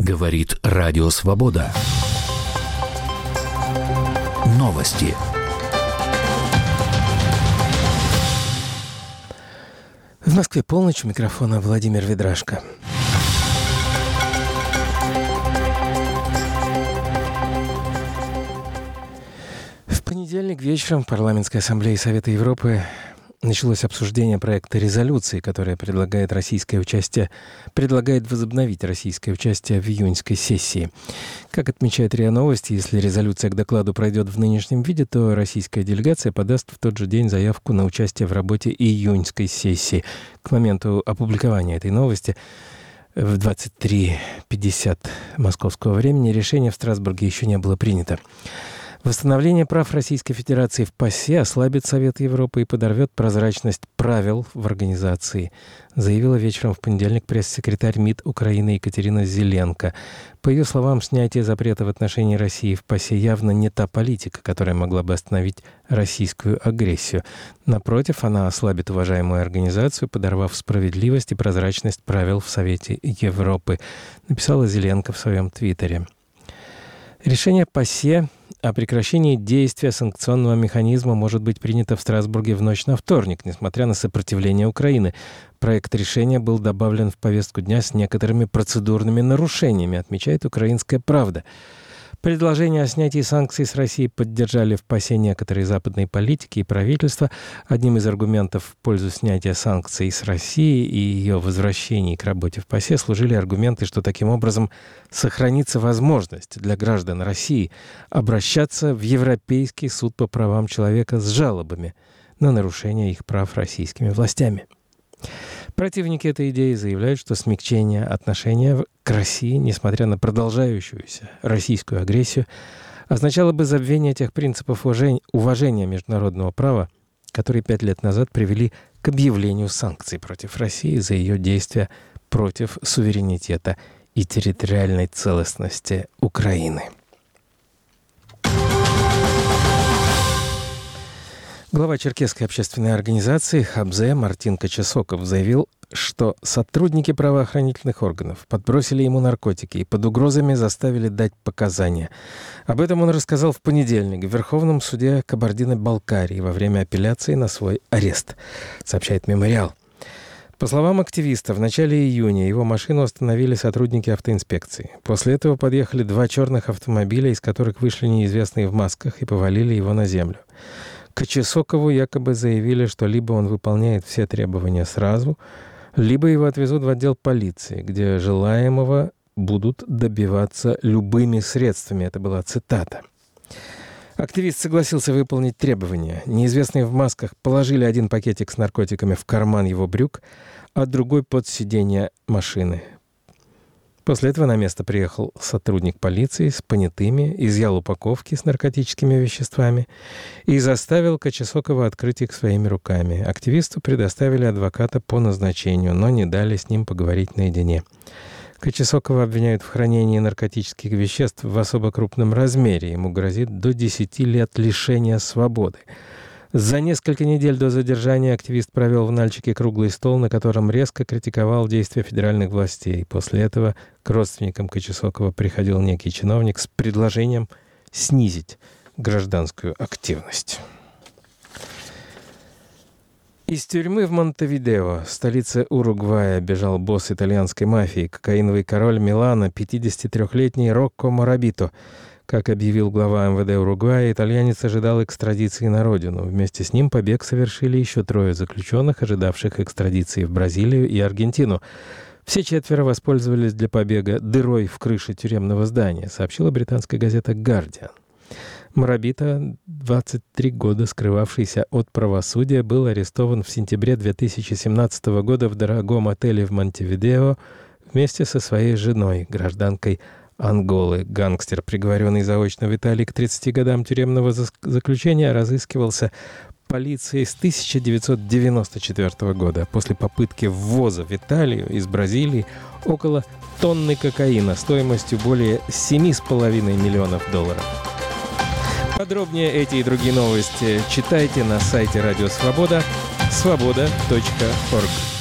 Говорит Радио Свобода. Новости. В Москве полночь, у микрофона Владимир Ведрашко. В понедельник вечером в Парламентской ассамблее Совета Европы началось обсуждение проекта резолюции, которая предлагает возобновить российское участие в июньской сессии. Как отмечает РИА Новости, если резолюция к докладу пройдет в нынешнем виде, то российская делегация подаст в тот же день заявку на участие в работе июньской сессии. К моменту опубликования этой новости в 23:50 московского времени решение в Страсбурге еще не было принято. Восстановление прав Российской Федерации в ПАСЕ ослабит Совет Европы и подорвет прозрачность правил в организации, заявила вечером в понедельник пресс-секретарь МИД Украины Екатерина Зеленко. По ее словам, снятие запрета в отношении России в ПАСЕ явно не та политика, которая могла бы остановить российскую агрессию. Напротив, она ослабит уважаемую организацию, подорвав справедливость и прозрачность правил в Совете Европы, написала Зеленко в своем твиттере. Решение ПАСЕ о прекращении действия санкционного механизма может быть принято в Страсбурге в ночь на вторник, несмотря на сопротивление Украины. Проект решения был добавлен в повестку дня с некоторыми процедурными нарушениями, отмечает «Украинская правда». Предложение о снятии санкций с России поддержали в ПАСЕ некоторые западные политики и правительства. Одним из аргументов в пользу снятия санкций с России и ее возвращения к работе в ПАСЕ служили аргументы, что таким образом сохранится возможность для граждан России обращаться в Европейский суд по правам человека с жалобами на нарушение их прав российскими властями. Противники этой идеи заявляют, что смягчение отношения к России, несмотря на продолжающуюся российскую агрессию, означало бы забвение тех принципов уважения международного права, которые 5 лет назад привели к объявлению санкций против России за ее действия против суверенитета и территориальной целостности Украины. Глава черкесской общественной организации «Хабзе» Мартин Кочесоков заявил, что сотрудники правоохранительных органов подбросили ему наркотики и под угрозами заставили дать показания. Об этом он рассказал в понедельник в Верховном суде Кабардино-Балкарии во время апелляции на свой арест, сообщает «Мемориал». По словам активиста, в начале июня его машину остановили сотрудники автоинспекции. После этого подъехали 2 черных автомобиля, из которых вышли неизвестные в масках и повалили его на землю. Кочесокову якобы заявили, что либо он выполняет все требования сразу, либо его отвезут в отдел полиции, где желаемого будут добиваться любыми средствами. Это была цитата. Активист согласился выполнить требования. Неизвестные в масках положили один пакетик с наркотиками в карман его брюк, а другой под сиденье машины. После этого на место приехал сотрудник полиции с понятыми, изъял упаковки с наркотическими веществами и заставил Кочесокова открыть их своими руками. Активисту предоставили адвоката по назначению, но не дали с ним поговорить наедине. Кочесокова обвиняют в хранении наркотических веществ в особо крупном размере. Ему грозит до 10 лет лишения свободы. За несколько недель до задержания активист провел в Нальчике круглый стол, на котором резко критиковал действия федеральных властей. После этого к родственникам Кочесокова приходил некий чиновник с предложением снизить гражданскую активность. Из тюрьмы в Монтевидео, столице Уругвая, бежал босс итальянской мафии, кокаиновый король Милана, 53-летний Рокко Морабито. Как объявил глава МВД Уругвая, итальянец ожидал экстрадиции на родину. Вместе с ним побег совершили еще 3 заключенных, ожидавших экстрадиции в Бразилию и Аргентину. Все 4 воспользовались для побега дырой в крыше тюремного здания, сообщила британская газета «Гардиан». Морабито, 23 года скрывавшийся от правосудия, был арестован в сентябре 2017 года в дорогом отеле в Монтевидео вместе со своей женой, гражданкой Анголы. Гангстер, приговоренный заочно в Италии к 30 годам тюремного заключения, разыскивался полицией с 1994 года после попытки ввоза в Италию из Бразилии около тонны кокаина стоимостью более $7,5 миллионов. Подробнее эти и другие новости читайте на сайте Радио Свобода, svoboda.org.